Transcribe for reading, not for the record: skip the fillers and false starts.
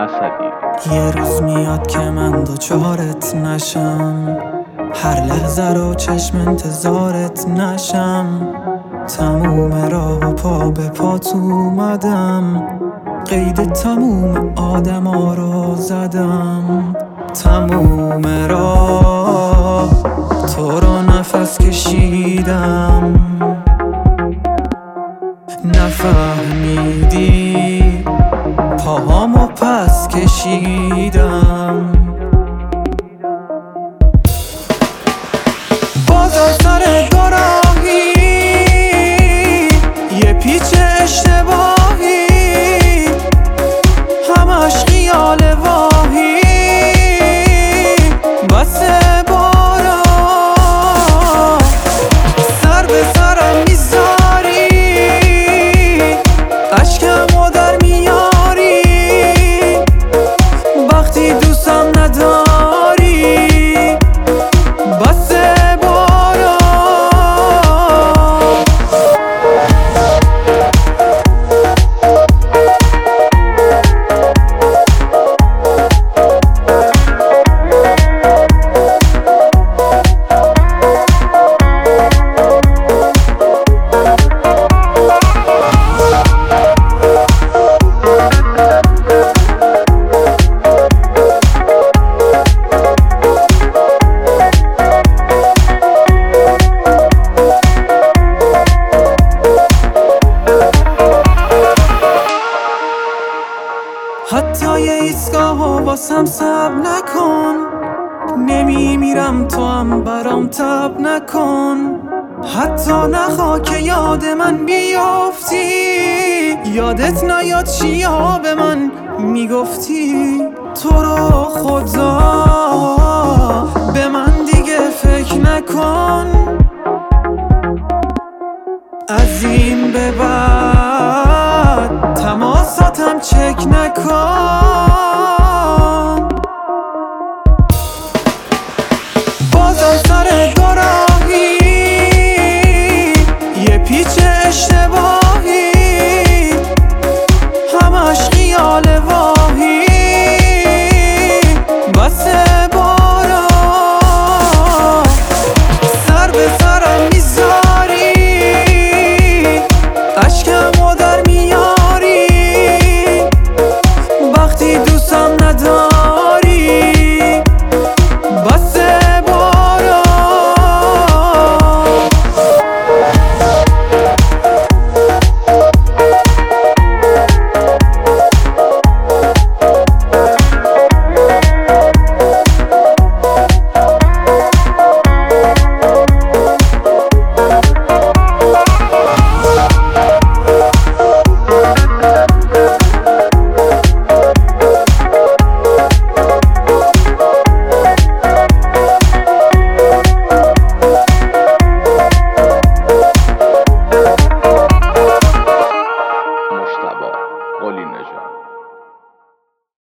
اسدی. یه روز میاد که من دوچارت نشم، هر لحظه رو چشم انتظارت نشم. تموم راه پا به پات اومدم، قید تموم آدما رو زدم. تموم راه تو رو نفس کشیدم، نفهمیدی پاهامو پس کشیدم. بازم سر دوراهی، یه پیچ اشتباهی، همش خیال واهی. بسه بارا سر به سرم میذاری، اشکمو در میاری وقتی دوستم نداری. بسه بارا حتی یه ایستگاهو واسم سب نکن، نمیمیرم تو هم برام تب نکن. حتی نخوا که یاد من بیافتی، یادت نیاد چیا به من میگفتی. تو رو خدا به من دیگه فکر نکن، از این به بعد تماساتم چک نکن.